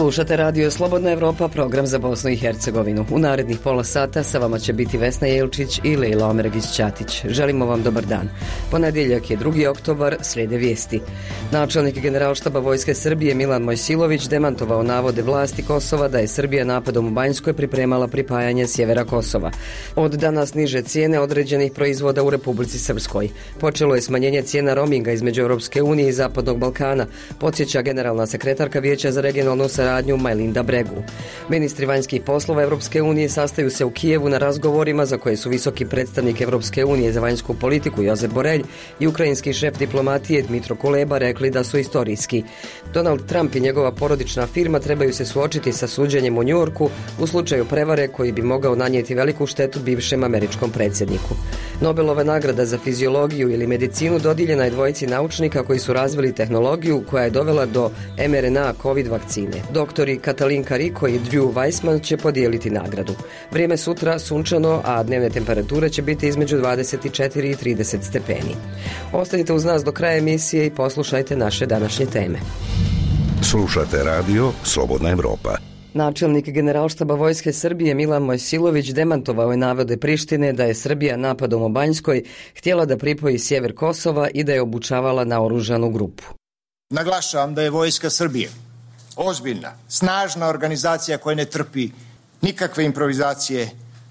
Slušate Radio Slobodna Evropa, program za Bosnu i Hercegovinu. U narednih pola sata sa vama će biti Vesna Jelčić i Lejla Omeregić-Ćatić. Želimo vam dobar dan. Ponedjeljak je 2. oktobar, slijede vijesti. Načelnik Generalštaba Vojske Srbije Milan Mojsilović demantovao navode vlasti Kosova da je Srbija napadom u Banjskoj pripremala pripajanje sjevera Kosova. Od danas niže cijene određenih proizvoda u Republici Srpskoj. Počelo je smanjenje cijena roaminga između Europske unije i Zapadnog Balkana, podsjeća generalna sekretarka Vijeća za regionalnu saradnju Majlinda Bregu. Ministri vanjskih poslova Europske unije sastaju se u Kijevu na razgovorima za koje su visoki predstavnik Europske unije za vanjsku politiku Josep Borelj i ukrajinski šef diplomatije Dmitro Kuleba rekli da su istorijski. Donald Trump i njegova porodična firma trebaju se suočiti sa suđenjem u Njujorku u slučaju prevare koji bi mogao nanijeti veliku štetu bivšem američkom predsjedniku. Nobelova nagrada za fiziologiju ili medicinu dodijeljena je dvojici naučnika koji su razvili tehnologiju koja je dovela do mRNA COVID vakcine. Doktori Katalin Riko i Drew Weissman će podijeliti nagradu. Vrijeme sutra sunčano, a dnevne temperature će biti između 24 i 30 stepeni. Ostanite uz nas do kraja emisije i poslušajte naše današnje teme. Slušate Radio Slobodna Evropa. Načelnik Generalštaba Vojske Srbije Milan Mojsilović demantovao je navode Prištine da je Srbija napadom u Banjskoj htjela da pripoji sjever Kosova i da je obučavala naoružanu grupu. Naglašavam da je Vojska Srbije ozbiljna, snažna organizacija koja ne trpi nikakve improvizacije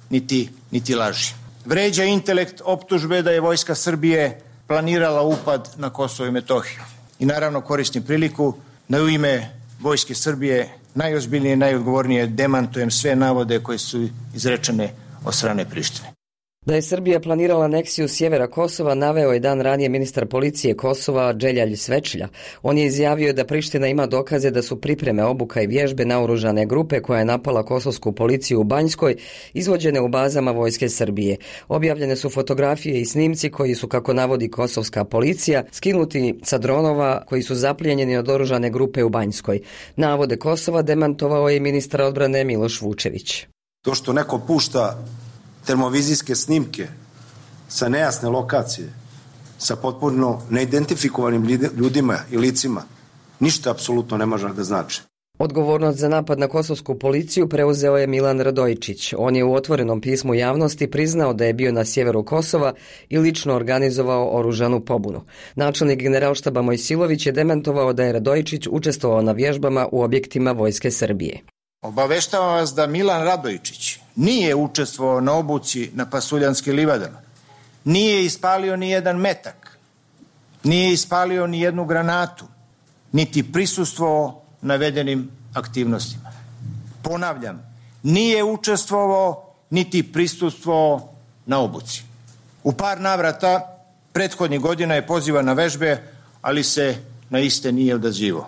niti laži. Vređa intelekt optužbe da je Vojska Srbije planirala upad na Kosovo i Metohiju. I naravno koristim priliku da u ime Vojske Srbije najozbiljnije i najodgovornije demantujem sve navode koje su izrečene od strane Prištine. Da je Srbija planirala aneksiju sjevera Kosova naveo je dan ranije ministar policije Kosova Dželjalj Svečlja. On je izjavio da Priština ima dokaze da su pripreme, obuka i vježbe naoružane grupe koja je napala kosovsku policiju u Banjskoj izvođene u bazama Vojske Srbije. Objavljene su fotografije i snimci koji su, kako navodi kosovska policija, skinuti sa dronova koji su zaplijenjeni od oružane grupe u Banjskoj. Navode Kosova demantovao je ministar odbrane Miloš Vučević. To što neko pušta termovizijske snimke sa nejasne lokacije, sa potpuno neidentifikovanim ljudima i licima, ništa apsolutno ne može da znači. Odgovornost za napad na kosovsku policiju preuzeo je Milan Radojičić. On je u otvorenom pismu javnosti priznao da je bio na sjeveru Kosova i lično organizovao oružanu pobunu. Načelnik Generalštaba Mojsilović je demantovao da je Radojičić učestvovao na vježbama u objektima Vojske Srbije. Obaveštavam vas da Milan Radojičić nije učestvovao na obuci na Pasuljanskim livadama, nije ispalio ni jedan metak, nije ispalio ni jednu granatu, niti prisustvovao navedenim aktivnostima. Ponavljam, nije učestvovao niti prisustvovao na obuci. U par navrata prethodnih godina je pozivan na vežbe, ali se na iste nije odazivao.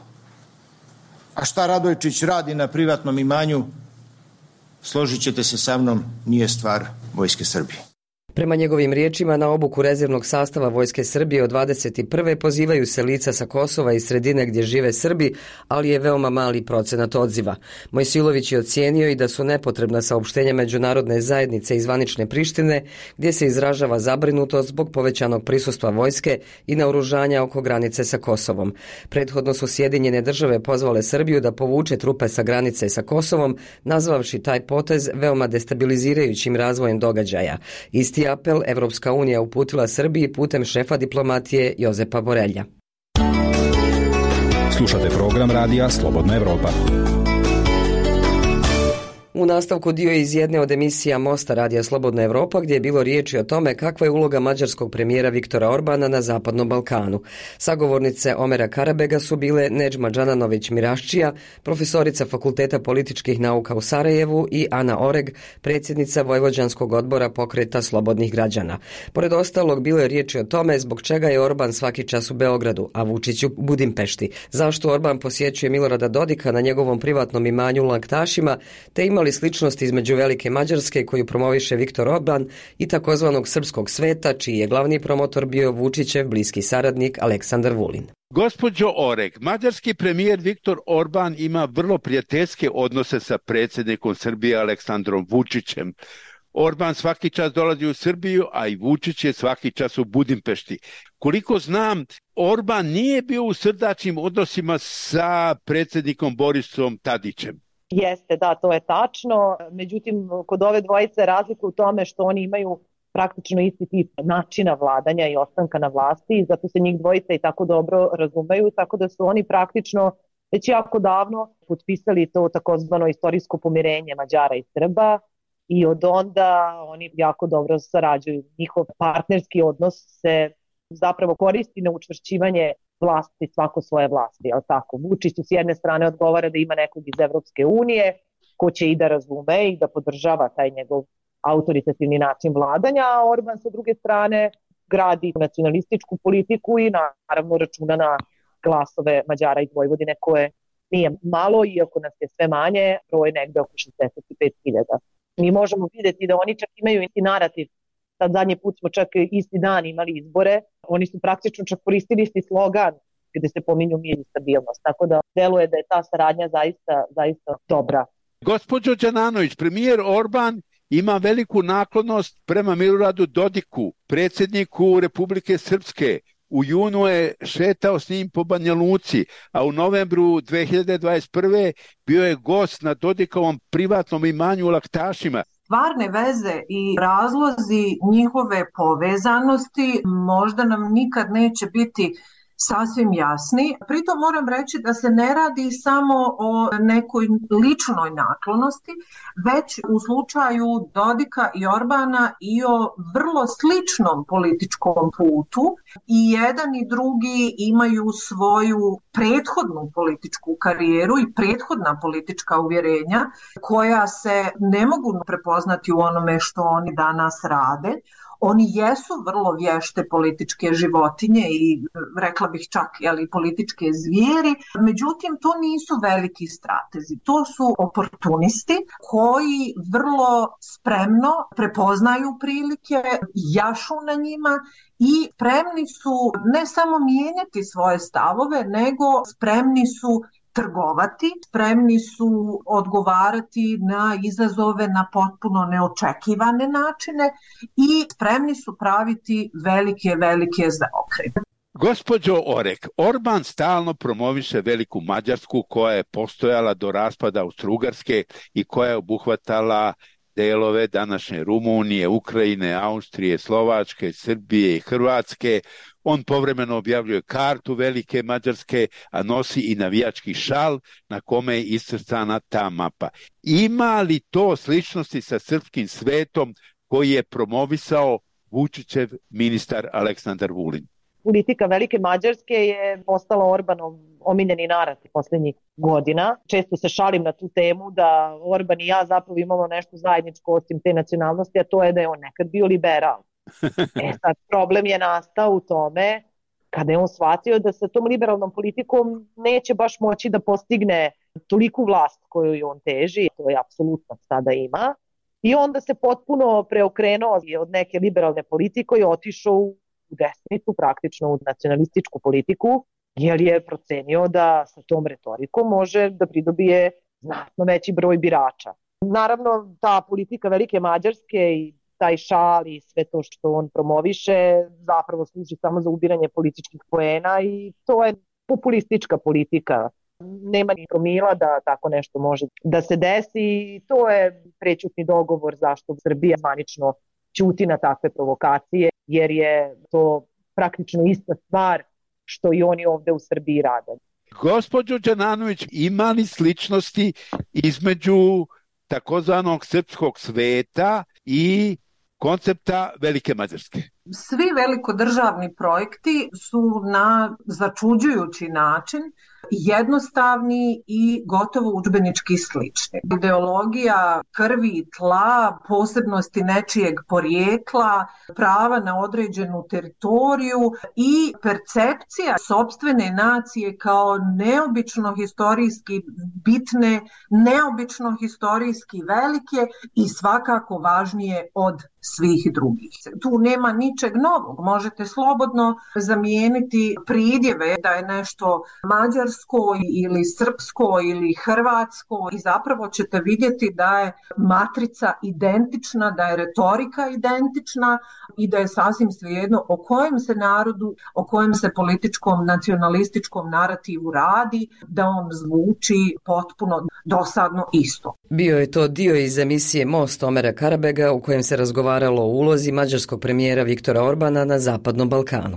A šta Radojičić radi na privatnom imanju, složit ćete se sa mnom, nije stvar Vojske Srbije. Prema njegovim riječima, na obuku rezervnog sastava Vojske Srbije od 21. pozivaju se lica sa Kosova i sredine gdje žive Srbi, ali je veoma mali procenat odziva. Mojsilović je ocijenio i da su nepotrebna saopštenja međunarodne zajednice i zvanične Prištine, gdje se izražava zabrinutost zbog povećanog prisustva vojske i naoružanja oko granice sa Kosovom. Prethodno su Sjedinjene države pozvale Srbiju da povuče trupe sa granice sa Kosovom, nazvavši taj potez veoma destabilizirajućim razvojem događaja. Isti apel Evropska unija uputila Srbiji putem šefa diplomatije Jozepa Borelja. Slušate program Radija Slobodna Evropa. U nastavku dio iz jedne od emisija Mosta Radija Slobodna Evropa, gdje je bilo riječi o tome kakva je uloga mađarskog premijera Viktora Orbana na Zapadnom Balkanu. Sagovornice Omera Karabega su bile Nedžma Džananović-Miraščija, profesorica Fakulteta političkih nauka u Sarajevu, i Ana Oreg, predsjednica Vojvođanskog odbora Pokreta slobodnih građana. Pored ostalog, bilo je riječi o tome zbog čega je Orban svaki čas u Beogradu, a Vučić u Budimpešti. Zašto Orban posjećuje Milorada Dodika na njegovom privatnom imanju u Laktašima, te ima li sličnosti između Velike Mađarske koju promoviše Viktor Orban i takozvanog srpskog sveta, čiji je glavni promotor bio Vučićev bliski saradnik Aleksandar Vulin. Gospođo Oreg, mađarski premijer Viktor Orban ima vrlo prijateljske odnose sa predsjednikom Srbije Aleksandrom Vučićem. Orban svaki čas dolazi u Srbiju, a i Vučić je svaki čas u Budimpešti. Koliko znam, Orban nije bio u srdačnim odnosima sa predsjednikom Borisom Tadićem. Jeste, da, to je tačno. Međutim, kod ove dvojice razlika u tome što oni imaju praktično isti tip načina vladanja i ostanka na vlasti i zato se njih dvojica i tako dobro razumeju, tako da su oni praktično već jako davno potpisali to takozvano istorijsko pomirenje Mađara i Srba i od onda oni jako dobro sarađuju. Njihov partnerski odnos se zapravo koristi na učvršćivanje vlasti, svako svoje vlasti, jel tako? Vučić s jedne strane odgovara da ima nekog iz Evropske unije ko će i da razume i da podržava taj njegov autoritativni način vladanja, a Orban sa druge strane gradi nacionalističku politiku i naravno računa na glasove Mađara i Vojvodine koje nije malo, iako nas je sve manje, broj negde oko 65.000. Mi možemo vidjeti da oni čak imaju i narativ. Sad zadnji put smo čak isti dan imali izbore, oni su praktično čak koristili isti slogan gde se pominju mir i stabilnost, tako da deluje da je ta saradnja zaista dobra. Gospođo Đananović, premijer Orban ima veliku naklonost prema Miloradu Dodiku, predsjedniku Republike Srpske. U junu je šetao s njim po Banja Luci, a u novembru 2021. bio je gost na Dodikovom privatnom imanju u Laktašima. Stvarne veze i razlozi njihove povezanosti možda nam nikad neće biti sasvim jasni. Pritom moram reći da se ne radi samo o nekoj ličnoj naklonosti, već u slučaju Dodika i Orbana i o vrlo sličnom političkom putu. I jedan i drugi imaju svoju prethodnu političku karijeru i prethodna politička uvjerenja koja se ne mogu prepoznati u onome što oni danas rade. Oni jesu vrlo vješte političke životinje i rekla bih čak političke zvijeri, međutim to nisu veliki stratezi, to su oportunisti koji vrlo spremno prepoznaju prilike, jašu na njima i spremni su ne samo mijenjati svoje stavove, nego spremni su trgovati, spremni su odgovarati na izazove na potpuno neočekivane načine i spremni su praviti velike zaokrete. Gospođo Orek, Orban stalno promoviše veliku Mađarsku koja je postojala do raspada Austro-Ugarske i koja je obuhvatala delove današnje Rumunije, Ukrajine, Austrije, Slovačke, Srbije i Hrvatske. On povremeno objavljuje kartu velike Mađarske, a nosi i navijački šal na kome je iscrtana ta mapa. Ima li to sličnosti sa srpskim svetom koji je promovisao Vučićev ministar Aleksandar Vulin? Politika velike Mađarske je postala Orbanov omiljeni narativ posljednjih godina. Često se šalim na tu temu da Orban i ja zapravo imamo nešto zajedničko osim te nacionalnosti, a to je da je on nekad bio liberal. Sad problem je nastao u tome kada je on shvatio da sa tom liberalnom politikom neće baš moći da postigne toliku vlast koju on teži, to je apsolutno sada ima. I onda se potpuno preokrenuo od neke liberalne politike i otišao u desnicu, praktično u nacionalističku politiku, jer je procenio da sa tom retorikom može da pridobije znatno veći broj birača. Naravno, ta politika velike Mađarske i taj šal i sve to što on promoviše zapravo služi samo za ubiranje političkih poena i to je populistička politika. Nema ni promila da tako nešto može da se desi i to je prećutni dogovor zašto Srbija zvanično ćuti na takve provokacije, jer je to praktično ista stvar što i oni ovde u Srbiji rade. Gospođo Đananović, ima li sličnosti između takozvanog srpskog sveta i koncepta velike Mađarske? Svi velikodržavni projekti su na začuđujući način jednostavni i gotovo udžbenički slični. Ideologija krvi i tla, posebnosti nečijeg porijekla, prava na određenu teritoriju i percepcija sopstvene nacije kao neobično historijski bitne, neobično historijski velike i svakako važnije od svih drugih. Tu nema ničeg novog. Možete slobodno zamijeniti pridjeve da je nešto mađarsko ili srpsko ili hrvatsko i zapravo ćete vidjeti da je matrica identična, da je retorika identična i da je sasvim svejedno o kojem se narodu, o kojem se političkom nacionalističkom narativu radi, da on zvuči potpuno dosadno isto. Bio je to dio iz emisije Most Omera Karabega u kojem se razgovaralo o ulozi mađarskog premijera Viktora Orbana na Zapadnom Balkanu.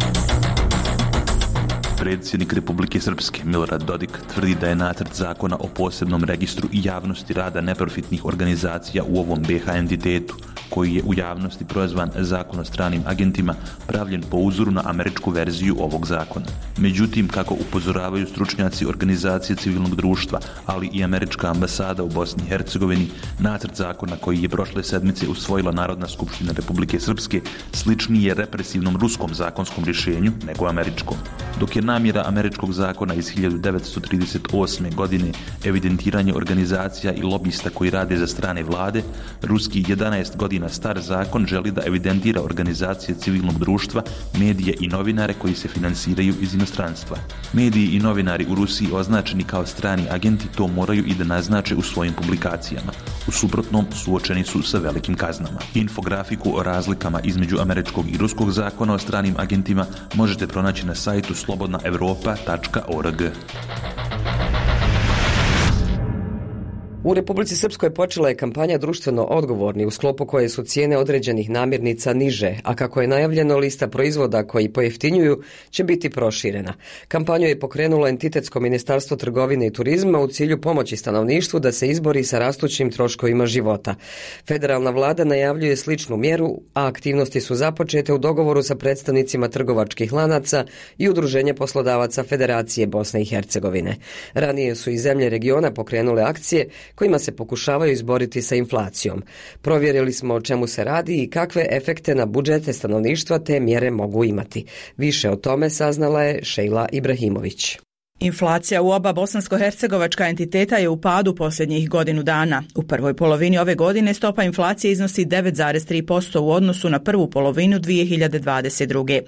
Predsjednik Republike Srpske Milorad Dodik tvrdi da je nacrt zakona o posebnom registru i javnosti rada neprofitnih organizacija u ovom BiH entitetu, koji je u javnosti prozvan Zakon o stranim agentima, pravljen po uzoru na američku verziju ovog zakona. Međutim, kako upozoravaju stručnjaci organizacije civilnog društva, ali i američka ambasada u Bosni i Hercegovini, nacrt zakona koji je prošle sedmice usvojila Narodna skupština Republike Srpske sličniji je represivnom ruskom zakonskom rješenju nego američkom. Dok je namjera američkog zakona iz 1938. godine evidentiranje organizacija i lobista koji rade za strane vlade, ruski 11 godina star zakon želi da evidentira organizacije civilnog društva, medije i novinare koji se finansiraju iz inostranstva. Mediji i novinari u Rusiji označeni kao strani agenti to moraju i da naznače u svojim publikacijama. U suprotnom suočeni su sa velikim kaznama. Infografiku o razlikama između američkog i ruskog zakona o stranim agentima možete pronaći na sajtu slobodnaevropa.org. U Republici Srpskoj počela je kampanja društveno odgovorni u sklopu koje su cijene određenih namirnica niže, a kako je najavljeno, lista proizvoda koji pojeftinjuju će biti proširena. Kampanju je pokrenulo entitetsko ministarstvo trgovine i turizma u cilju pomoći stanovništvu da se izbori sa rastućim troškovima života. Federalna vlada najavljuje sličnu mjeru, a aktivnosti su započete u dogovoru sa predstavnicima trgovačkih lanaca i Udruženja poslodavaca Federacije Bosne i Hercegovine. Ranije su i zemlje regiona pokrenule akcije kojima se pokušavaju izboriti sa inflacijom. Provjerili smo o čemu se radi i kakve efekte na budžete stanovništva te mjere mogu imati. Više o tome saznala je Šejla Ibrahimović. Inflacija u oba bosansko-hercegovačka entiteta je u padu posljednjih godinu dana. U prvoj polovini ove godine stopa inflacije iznosi 9,3% u odnosu na prvu polovinu 2022.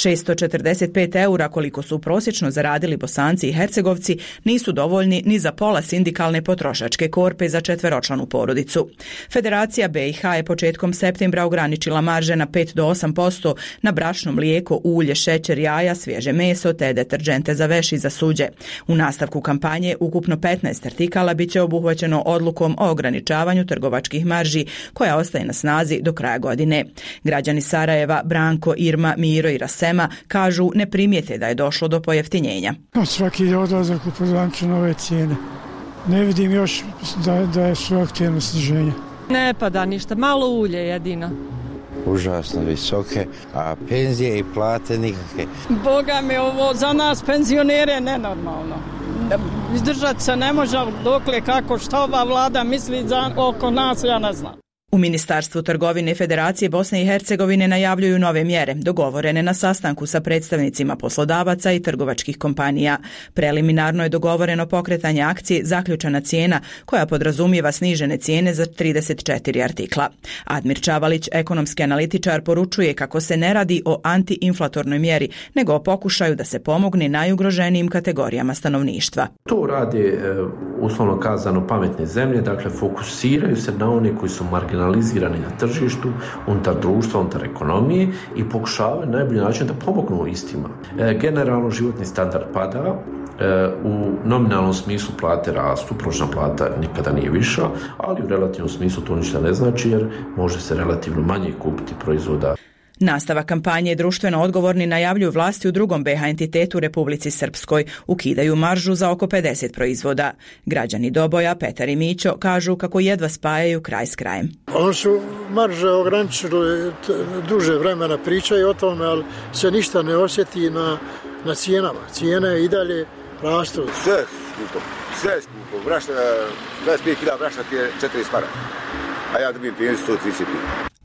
645 eura koliko su prosječno zaradili Bosanci i Hercegovci nisu dovoljni ni za pola sindikalne potrošačke korpe za četveročlanu porodicu. Federacija BiH je početkom septembra ograničila marže na 5 do 8% na brašno, mlijeko, ulje, šećer, jaja, svježe meso te deterdžente za veš i za suđe. U nastavku kampanje ukupno 15 artikala bit će obuhvaćeno odlukom o ograničavanju trgovačkih marži koja ostaje na snazi do kraja godine. Građani Sarajeva, Branko, Irma, Miro i Rasema kažu ne primijete da je došlo do pojeftinjenja. Svaki odlazak u prodavnicu nove cijene. Ne vidim još da su aktivno sniženje. Ne pada ništa, malo ulje jedino. Užasno visoke, a penzije i plate nikakve. Boga mi, ovo za nas penzionere nenormalno. Izdržati se ne može, dokle kako što ova vlada misli oko nas, ja ne znam. U Ministarstvu trgovine Federacije Bosne i Hercegovine najavljuju nove mjere, dogovorene na sastanku sa predstavnicima poslodavaca i trgovačkih kompanija. Preliminarno je dogovoreno pokretanje akcije Zaključana cijena, koja podrazumijeva snižene cijene za 34 artikla. Admir Čavalić, ekonomski analitičar, poručuje kako se ne radi o antiinflatornoj mjeri, nego o pokušaju da se pomogne najugroženijim kategorijama stanovništva. To rade, uslovno kazano, pametne zemlje, dakle fokusiraju se na one koji su marginalizirani na tržištu, unutar društva, unutar ekonomije i pokušavaju na najbolji način da pomognu istima. Generalno životni standard pada, u nominalnom smislu plate rastu, prosječna plata nikada nije viša, ali u relativnom smislu to ništa ne znači jer može se relativno manje kupiti proizvoda. Nastavak kampanje društveno odgovorni najavljuju vlasti u drugom BiH entitetu Republici Srpskoj. Ukidaju maržu za oko 50 proizvoda. Građani Doboja, Petar i Mićo, kažu kako jedva spajaju kraj s krajem. Oni su marže ograničili duže vremena, pričaju o tome, ali se ništa ne osjeti na cijenama. Cijene i dalje rastu. Sve je skupo. Brašna, 25 kila brašna ti je 40 para. A ja dobijem 530.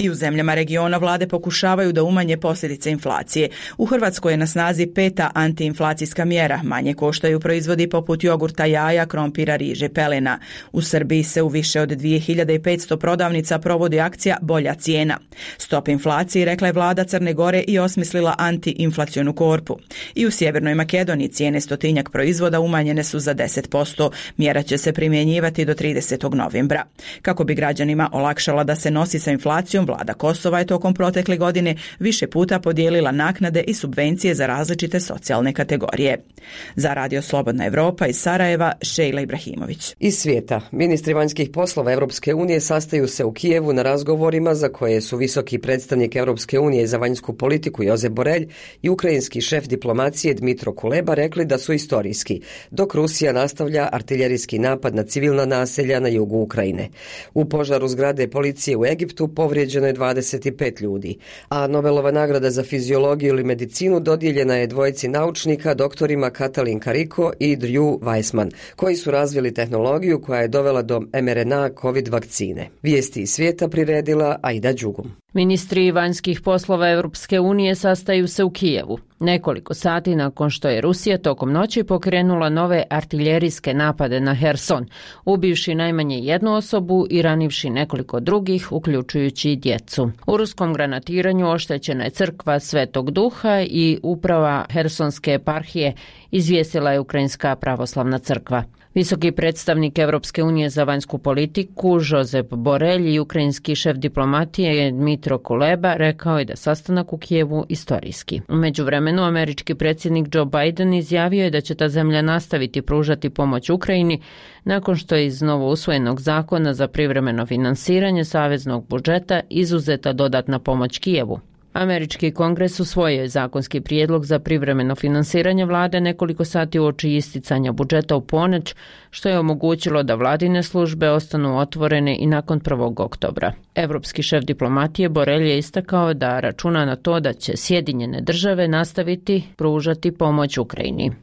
I u zemljama regiona vlade pokušavaju da umanje posljedice inflacije. U Hrvatskoj je na snazi 5. antiinflacijska mjera. Manje koštaju proizvodi poput jogurta, jaja, krompira, riže, pelena. U Srbiji se u više od 2500 prodavnica provodi akcija Bolja cijena. Stop inflaciji, rekla je vlada Crne Gore i osmislila antiinflacionu korpu. I u Sjevernoj Makedoniji cijene 100 proizvoda umanjene su za 10%. Mjera će se primjenjivati do 30. novembra. Kako bi građanima olakšala da se nosi sa inflacijom, vlada Kosova je tokom protekle godine više puta podijelila naknade i subvencije za različite socijalne kategorije. Za Radio Slobodna Evropa iz Sarajeva, Šejla Ibrahimović. Iz svijeta, ministri vanjskih poslova Europske unije sastaju se u Kijevu na razgovorima za koje su visoki predstavnik Europske unije za vanjsku politiku Josep Borelj i ukrajinski šef diplomacije Dmitro Kuleba rekli da su istorijski, dok Rusija nastavlja artiljerijski napad na civilna naselja na jugu Ukrajine. U požaru zgrade policije u Egiptu povrijeđeno je 25 ljudi, a Nobelova nagrada za fiziologiju ili medicinu dodijeljena je dvojici naučnika, doktorima Katalin Kariko i Drew Weissman, koji su razvili tehnologiju koja je dovela do mRNA COVID vakcine. Vijesti iz svijeta priredila Aida Đugum. Ministri vanjskih poslova Europske unije sastaju se u Kijevu. Nekoliko sati nakon što je Rusija tokom noći pokrenula nove artiljerijske napade na Herson, ubivši najmanje jednu osobu i ranivši nekoliko drugih, uključujući i djecu. U ruskom granatiranju oštećena je crkva Svetog Duha i uprava Hersonske eparhije, izvijestila je Ukrajinska pravoslavna crkva. Visoki predstavnik Europske unije za vanjsku politiku Josep Borelj i ukrajinski šef diplomatije Dmitro Kuleba rekao je da sastanak u Kijevu istorijski. U međuvremenu američki predsjednik Joe Biden izjavio je da će ta zemlja nastaviti pružati pomoć Ukrajini nakon što je iz novo usvojenog zakona za privremeno finansiranje saveznog budžeta izuzeta dodatna pomoć Kijevu. Američki kongres usvojio je zakonski prijedlog za privremeno finansiranje vlade nekoliko sati uoči isticanja budžeta u ponoć, što je omogućilo da vladine službe ostanu otvorene i nakon 1. oktobra. Evropski šef diplomatije Borelj je istakao da računa na to da će Sjedinjene države nastaviti pružati pomoć Ukrajini.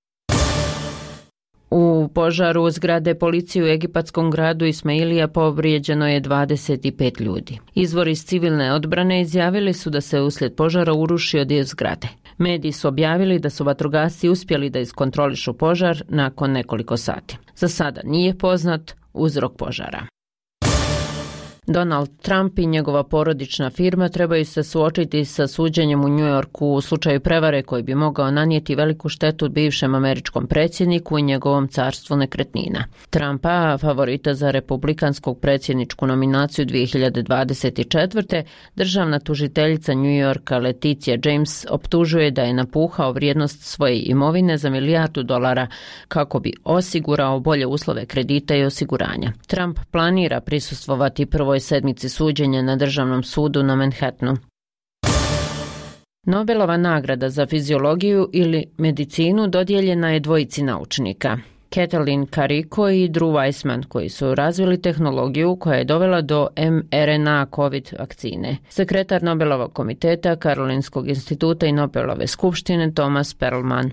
U požaru zgrade policije u egipatskom gradu Ismailija povrijeđeno je 25 ljudi. Izvori iz civilne odbrane izjavili su da se uslijed požara urušio dio zgrade. Mediji su objavili da su vatrogasci uspjeli da iskontrolišu požar nakon nekoliko sati. Za sada nije poznat uzrok požara. Donald Trump i njegova porodična firma trebaju se suočiti sa suđenjem u New Yorku u slučaju prevare koji bi mogao nanijeti veliku štetu bivšem američkom predsjedniku i njegovom carstvu nekretnina. Trumpa, favorita za republikansku predsjedničku nominaciju 2024. državna tužiteljica New Yorka Leticia James optužuje da je napuhao vrijednost svoje imovine za $1 milijardu kako bi osigurao bolje uslove kredita i osiguranja. Trump planira prisustvovati prvoj sedmici suđenja na državnom sudu na Manhattanu. Nobelova nagrada za fiziologiju ili medicinu dodijeljena je dvojici naučnika, Katalin Kariko i Drew Weissman, koji su razvili tehnologiju koja je dovela do mRNA COVID vakcine. Sekretar Nobelovog komiteta Karolinskog instituta i Nobelove skupštine Thomas Perlman.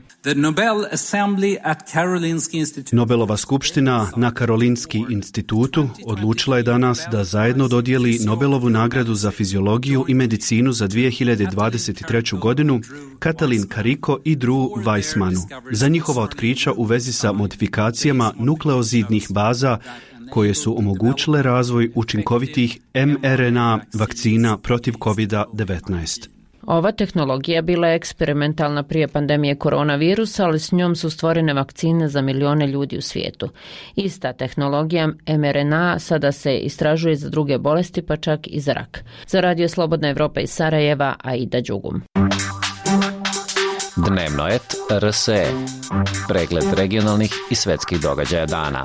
Nobelova skupština na Karolinski institutu odlučila je danas da zajedno dodijeli Nobelovu nagradu za fiziologiju i medicinu za 2023. godinu Katalin Kariko i Drew Weissmanu za njihova otkrića u vezi sa modifikacijama nukleozidnih baza koje su omogućile razvoj učinkovitih mRNA vakcina protiv COVID-19. Ova tehnologija bila je eksperimentalna prije pandemije koronavirusa, ali s njom su stvorene vakcine za milijone ljudi u svijetu. Ista tehnologija mRNA sada se istražuje za druge bolesti, pa čak i za rak. Za Radio Slobodna Evropa iz Sarajeva, Aida Đugum. Dnevno et RSE. Pregled regionalnih i svetskih događaja dana.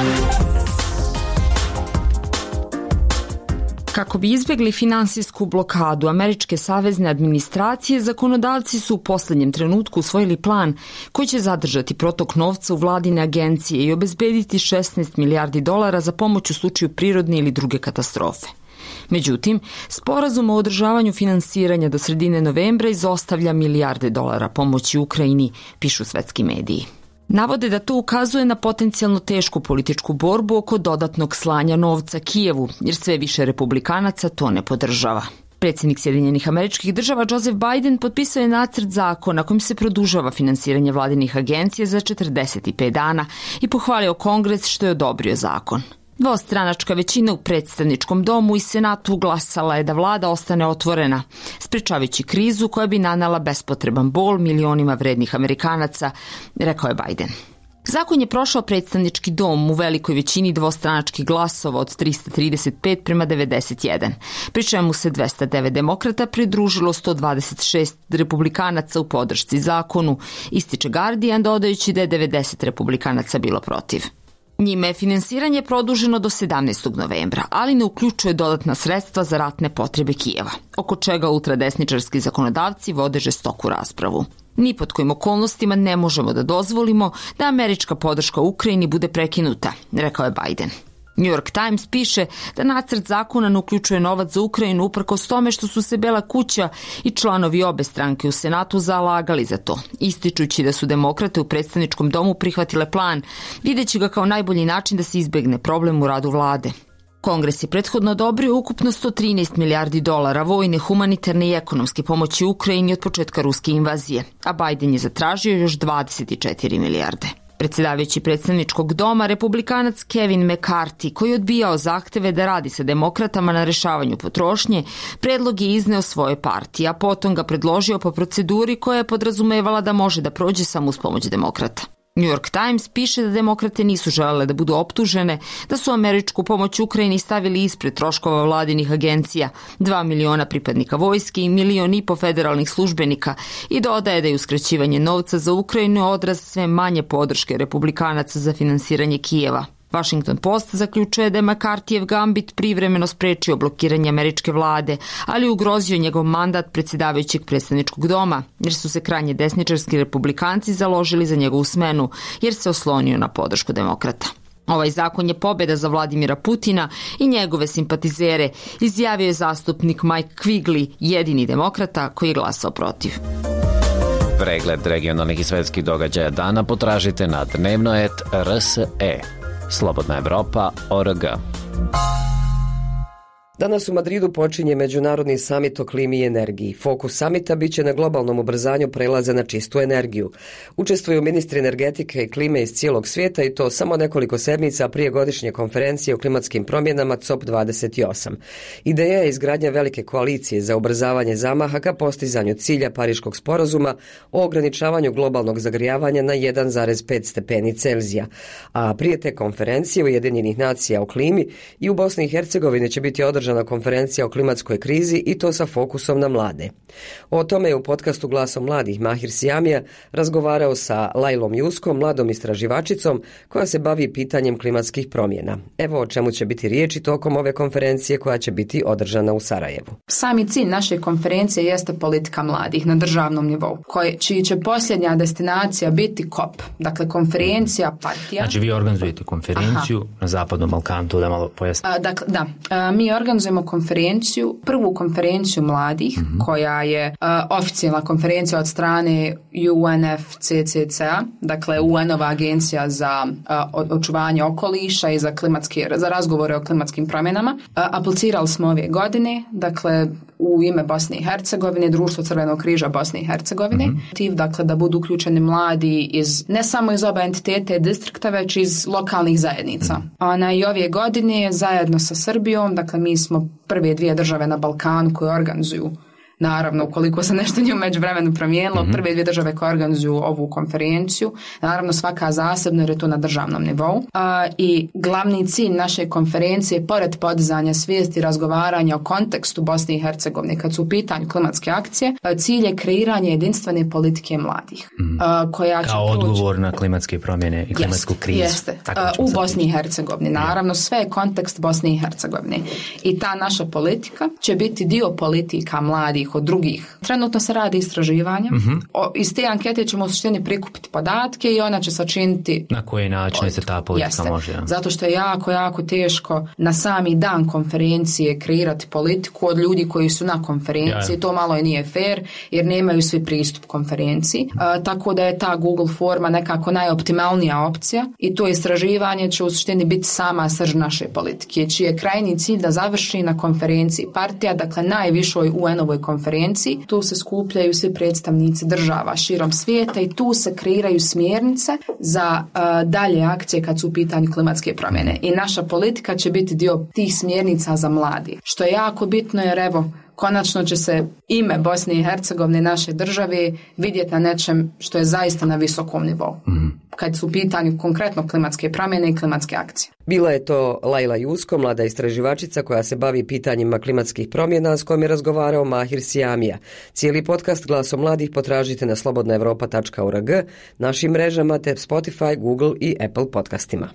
Kako bi izbjegli finansijsku blokadu američke savezne administracije, zakonodavci su u posljednjem trenutku usvojili plan koji će zadržati protok novca u vladine agencije i obezbediti $16 milijardi za pomoć u slučaju prirodne ili druge katastrofe. Međutim, sporazum o održavanju finansiranja do sredine novembra izostavlja $1 milijarde pomoći Ukrajini, pišu svetski mediji. Navode da to ukazuje na potencijalno tešku političku borbu oko dodatnog slanja novca Kijevu, jer sve više republikanaca to ne podržava. Predsjednik Sjedinjenih Američkih Država Joseph Biden potpisao je nacrt zakona kojim se produžava finansiranje vladinih agencija za 45 dana i pohvalio Kongres što je odobrio zakon. Dvostranačka većina u predstavničkom domu i Senatu glasala je da vlada ostane otvorena, sprečavajući krizu koja bi nanala bespotreban bol milionima vrednih Amerikanaca, rekao je Biden. Zakon je prošao predstavnički dom u velikoj većini dvostranačkih glasova od 335 prema 91, pri čemu se 209 demokrata pridružilo 126 republikanaca u podršci zakonu, ističe Guardian dodajući da je 90 republikanaca bilo protiv. Njime je finansiranje produženo do 17. novembra, ali ne uključuje dodatna sredstva za ratne potrebe Kijeva, oko čega ultradesničarski zakonodavci vode žestoku raspravu. Ni pod kojim okolnostima ne možemo da dozvolimo da američka podrška Ukrajini bude prekinuta, rekao je Biden. New York Times piše da nacrt zakona ne uključuje novac za Ukrajinu uprkos tome što su se Bela kuća i članovi obe stranke u Senatu zalagali za to, ističući da su demokrate u predstavničkom domu prihvatile plan, videći ga kao najbolji način da se izbegne problem u radu vlade. Kongres je prethodno odobrio ukupno 113 milijardi dolara vojne, humanitarne i ekonomske pomoći Ukrajini od početka ruske invazije, a Biden je zatražio još 24 milijarde. Predsjedavajući predstavničkog doma, republikanac Kevin McCarthy, koji je odbijao zahteve da radi sa demokratama na rešavanju potrošnje, predlog je izneo svoje partije, a potom ga predložio po proceduri koja je podrazumevala da može da prođe samo uz pomoć demokrata. New York Times piše da demokrate nisu želele da budu optužene, da su američku pomoć Ukrajini stavili ispred troškova vladinih agencija, 2 miliona pripadnika vojske i 1,5 miliona federalnih službenika i dodaje da je uskraćivanje novca za Ukrajinu odraz sve manje podrške republikanaca za finansiranje Kijeva. Washington Post zaključuje da je McCarthyjev gambit privremeno sprečio blokiranje američke vlade, ali ugrozio njegov mandat predsjedavajućeg predstavničkog doma, jer su se krajnje desničarski republikanci založili za njegovu smenu, jer se oslonio na podršku demokrata. Ovaj zakon je pobjeda za Vladimira Putina i njegove simpatizere, izjavio je zastupnik Mike Quigley, jedini demokrata koji je glasao protiv. Pregled regionalnih i svetskih događaja dana potražite na dnevnoet.rs.e. Slobodna Evropa.org. Danas u Madridu počinje Međunarodni samit o klimi i energiji. Fokus samita biće na globalnom ubrzanju prelaza na čistu energiju. Učestvuju ministri energetike i klime iz cijelog svijeta i to samo nekoliko sedmica prije godišnje konferencije o klimatskim promjenama COP28. Ideja je izgradnja velike koalicije za ubrzavanje zamaha ka postizanju cilja Pariškog sporazuma o ograničavanju globalnog zagrijavanja na 1,5 stepeni Celzija. A prije te konferencije Ujedinjenih nacija o klimi i u Bosni i Hercegovini će biti održana konferencija o klimatskoj krizi i to sa fokusom na mlade. O tome je u podcastu Glasom mladih Mahir Sijamija razgovarao sa Lajlom Juskom, mladom istraživačicom koja se bavi pitanjem klimatskih promjena. Evo o čemu će biti riječi tokom ove konferencije koja će biti održana u Sarajevu. Sami cilj naše konferencije jeste politika mladih na državnom nivou, čiji će posljednja destinacija biti COP, dakle konferencija partija. Znači vi organizujete konferenciju na Zapadnom Balkanu, to da malo pojasnim. Dakle, da, mi organizujemo konferenciju, prvu konferenciju mladih, koja je oficijalna konferencija od strane UNFCCC-a, dakle UN-ova agencija za očuvanje okoliša i za razgovore o klimatskim promjenama. Aplicirali smo ove godine, dakle u ime Bosne i Hercegovine, Društvo Crvenog križa Bosne i Hercegovine, dakle da budu uključeni mladi ne samo iz oba entitete distrikta, već iz lokalnih zajednica. I ove godine zajedno sa Srbijom, dakle mi smo prve dvije države na Balkanu koje organizuju, naravno ukoliko se nešto nije u međuvremenu promijenilo, prve dvije države koje organizuju ovu konferenciju, naravno svaka zasebno jer je to na državnom nivou. I glavni cilj naše konferencije, pored podizanja svijesti i razgovaranja o kontekstu Bosne i Hercegovine kad su u pitanju klimatske akcije, cilj je kreiranje jedinstvene politike mladih. Koja će kao odgovor na klimatske promjene i klimatsku krizu. Jeste, u Bosni i Hercegovini. Naravno, sve je kontekst Bosne i Hercegovine. I ta naša politika će biti dio politika mladih bogatijih od drugih. Trenutno se radi istraživanje. Iz te ankete ćemo u suštini prikupiti podatke i ona će sačiniti... Na koji način se ta politika može? Ja. Zato što je jako, jako teško na sami dan konferencije kreirati politiku od ljudi koji su na konferenciji. To malo i nije fair jer nemaju svi pristup konferenciji. Tako da je ta Google forma nekako najoptimalnija opcija i to istraživanje će u suštini biti sama srž naše politike, čiji je krajnji cilj da završi na konferenciji partija, dakle najvišoj UN-ovoj konferenciji. Tu se skupljaju svi predstavnici država širom svijeta i tu se kreiraju smjernice za dalje akcije kad su u pitanju klimatske promjene. I naša politika će biti dio tih smjernica za mladi. Što je jako bitno jer evo, konačno će se ime Bosne i Hercegovine, naše države, vidjeti na nečem što je zaista na visokom nivou. Kad su u pitanju konkretno klimatske promjene i klimatske akcije. Bila je to Lajla Jusko, mlada istraživačica koja se bavi pitanjima klimatskih promjena, s kojom je razgovarao Mahir Siamija. Cijeli podcast Glasom mladih potražite na slobodnaevropa.org, našim mrežama te Spotify, Google i Apple podcastima.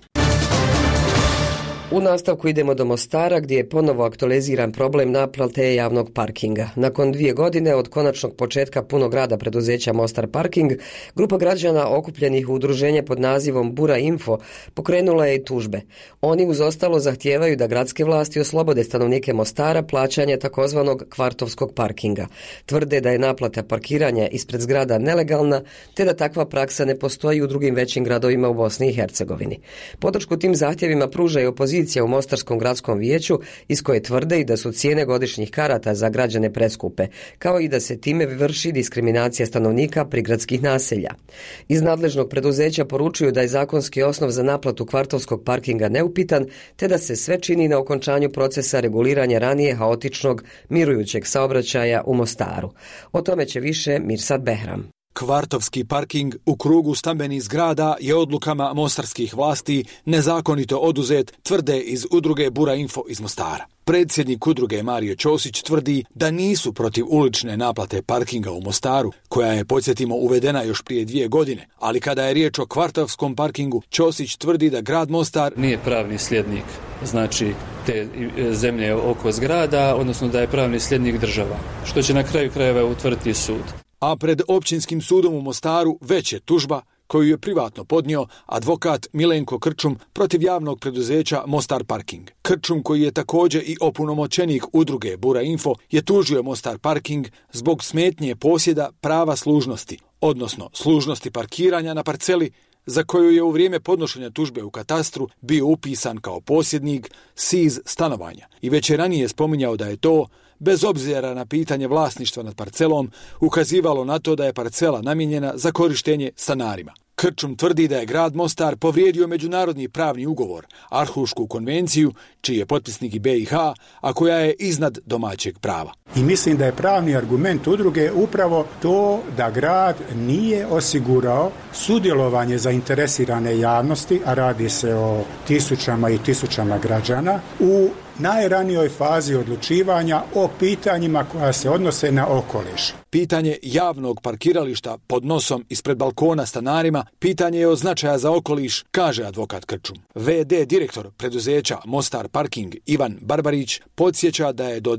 U nastavku idemo do Mostara gdje je ponovo aktualiziran problem naplate javnog parkinga. Nakon 2 godine od konačnog početka punog rada preduzeća Mostar Parking, grupa građana okupljenih u udruženje pod nazivom Bura Info pokrenula je i tužbe. Oni uz ostalo zahtijevaju da gradske vlasti oslobode stanovnike Mostara plaćanja takozvanog kvartovskog parkinga. Tvrde da je naplata parkiranja ispred zgrada nelegalna te da takva praksa ne postoji u drugim većim gradovima u Bosni i Hercegovini. Podršku tim zahtjevima pruža i opozicija u Mostarskom gradskom vijeću iz koje tvrde i da su cijene godišnjih karata za građane preskupe, kao i da se time vrši diskriminacija stanovnika prigradskih naselja. Iz nadležnog preduzeća poručuju da je zakonski osnov za naplatu kvartovskog parkinga neupitan, te da se sve čini na okončanju procesa reguliranja ranije haotičnog mirujućeg saobraćaja u Mostaru. O tome će više Mirsad Behram. Kvartovski parking u krugu stambenih zgrada je odlukama mostarskih vlasti nezakonito oduzet, tvrde iz udruge Bura Info iz Mostara. Predsjednik udruge Mario Ćosić tvrdi da nisu protiv ulične naplate parkinga u Mostaru, koja je, podsjetimo, uvedena još prije 2 godine, ali kada je riječ o kvartovskom parkingu, Ćosić tvrdi da grad Mostar nije pravni sljednik, znači te zemlje oko zgrada, odnosno da je pravni sljednik država, što će na kraju krajeva utvrditi sud. A pred općinskim sudom u Mostaru već je tužba koju je privatno podnio advokat Milenko Krčum protiv javnog preduzeća Mostar Parking. Krčum, koji je također i opunomoćenik udruge Bura Info, je tužio Mostar Parking zbog smetnje posjeda prava služnosti, odnosno služnosti parkiranja na parceli za koju je u vrijeme podnošenja tužbe u katastru bio upisan kao posjednik SIZ stanovanja. I već je ranije spominjao da je to, bez obzira na pitanje vlasništva nad parcelom, ukazivalo na to da je parcela namijenjena za korištenje stanarima. Krčum tvrdi da je grad Mostar povrijedio međunarodni pravni ugovor, Arhušku konvenciju, čiji je potpisnik i BiH, a koja je iznad domaćeg prava. I mislim da je pravni argument udruge upravo to da grad nije osigurao sudjelovanje zainteresirane javnosti, a radi se o tisućama i tisućama građana, u najranijoj fazi odlučivanja o pitanjima koja se odnose na okoliš. Pitanje javnog parkirališta pod nosom ispred balkona stanarima pitanje je od značaja za okoliš, kaže advokat Krčum. VD direktor preduzeća Mostar Parking Ivan Barbarić podsjeća da je do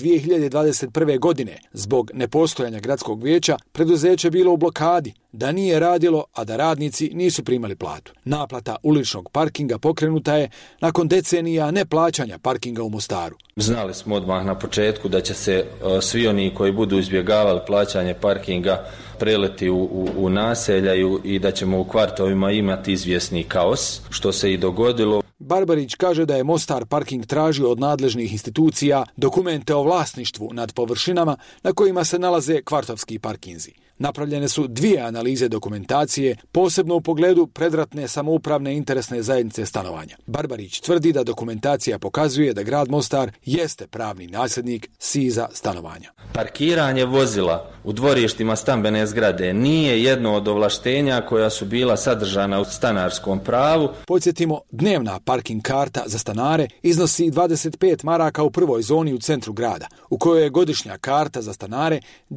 2021. godine zbog nepostojanja gradskog vijeća preduzeće bilo u blokadi, da nije radilo, a da radnici nisu primali platu. Naplata uličnog parkinga pokrenuta je nakon decenija neplaćanja parkinga u Mostaru. Znali smo odmah na početku da će se svi oni koji budu izbjegavali plaćanje parkinga preleti u naselja i da ćemo u kvartovima imati izvjesni kaos, što se i dogodilo. Barbarić kaže da je Mostar Parking tražio od nadležnih institucija dokumente o vlasništvu nad površinama na kojima se nalaze kvartovski parkinzi. Napravljene su 2 analize dokumentacije, posebno u pogledu predratne samoupravne interesne zajednice stanovanja. Barbarić tvrdi da dokumentacija pokazuje da grad Mostar jeste pravni nasljednik SIZ-a stanovanja. Parkiranje vozila u dvorištima stambene zgrade nije jedno od ovlaštenja koja su bila sadržana u stanarskom pravu. Podsjetimo, dnevna parking karta za stanare iznosi 25 maraka u prvoj zoni u centru grada, u kojoj je godišnja karta za stanare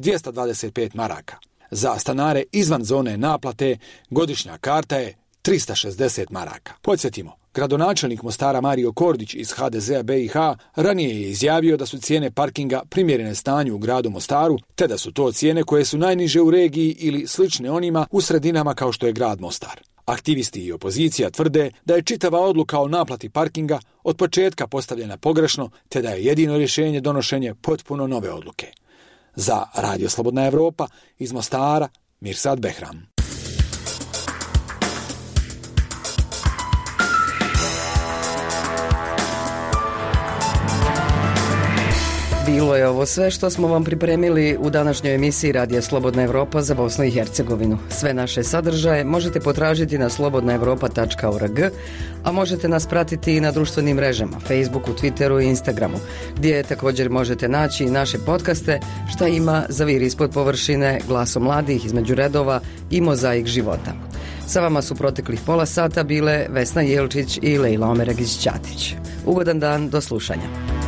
225 maraka. Za stanare izvan zone naplate godišnja karta je 360 maraka. Podsjetimo, Gradonačelnik Mostara Mario Kordić iz HDZ-a BiH ranije je izjavio da su cijene parkinga primjerene stanju u gradu Mostaru, te da su to cijene koje su najniže u regiji ili slične onima u sredinama kao što je grad Mostar. Aktivisti i opozicija tvrde da je čitava odluka o naplati parkinga od početka postavljena pogrešno, te da je jedino rješenje donošenje potpuno nove odluke. Za Radio Slobodna Evropa iz Mostara, Mirsad Behram. Bilo je ovo sve što smo vam pripremili u današnjoj emisiji Radija Slobodna Evropa za Bosnu i Hercegovinu. Sve naše sadržaje možete potražiti na slobodnaevropa.org, a možete nas pratiti i na društvenim mrežama, Facebooku, Twitteru i Instagramu, gdje također možete naći i naše podcaste Šta ima za vir ispod površine, Glasom mladih, Između redova i Mozaik života. Sa vama su proteklih pola sata bile Vesna Jelčić i Lejla Omeragić-Ćatić. Ugodan dan, do slušanja.